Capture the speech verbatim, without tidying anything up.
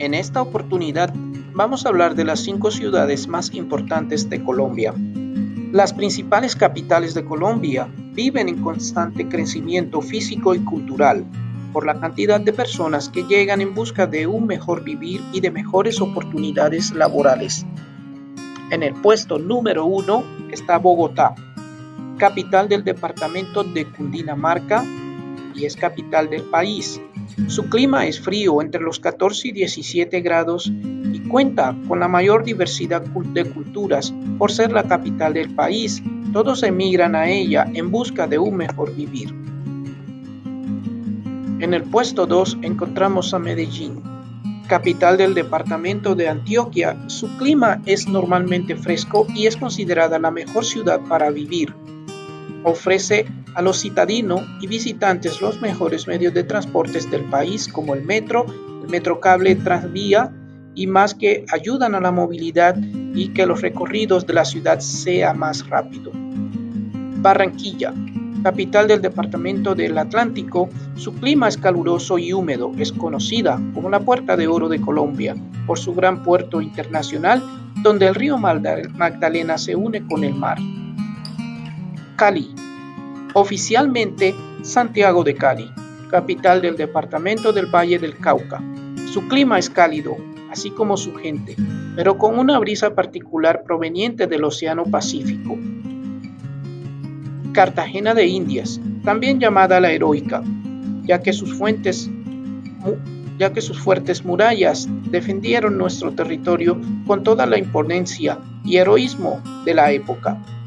En esta oportunidad vamos a hablar de las cinco ciudades más importantes de Colombia. Las principales capitales de Colombia viven en constante crecimiento físico y cultural por la cantidad de personas que llegan en busca de un mejor vivir y de mejores oportunidades laborales. En el puesto número uno está Bogotá, capital del departamento de Cundinamarca y es capital del país. Su clima es frío entre los catorce y diecisiete grados y cuenta con la mayor diversidad de culturas por ser la capital del país. Todos emigran a ella en busca de un mejor vivir. En el puesto dos encontramos a Medellín, capital del departamento de Antioquia. Su clima es normalmente fresco y es considerada la mejor ciudad para vivir. Ofrece a los citadinos y visitantes los mejores medios de transportes del país como el metro, el metrocable, tranvía y más que ayudan a la movilidad y que los recorridos de la ciudad sea más rápido. Barranquilla, capital del departamento del Atlántico, su clima es caluroso y húmedo, es conocida como la Puerta de Oro de Colombia por su gran puerto internacional donde el río Magdalena se une con el mar. Cali, oficialmente Santiago de Cali, capital del departamento del Valle del Cauca. Su clima es cálido, así como su gente, pero con una brisa particular proveniente del Océano Pacífico. Cartagena de Indias, también llamada la Heroica, ya que sus fuentes, ya que sus fuertes murallas defendieron nuestro territorio con toda la imponencia y heroísmo de la época.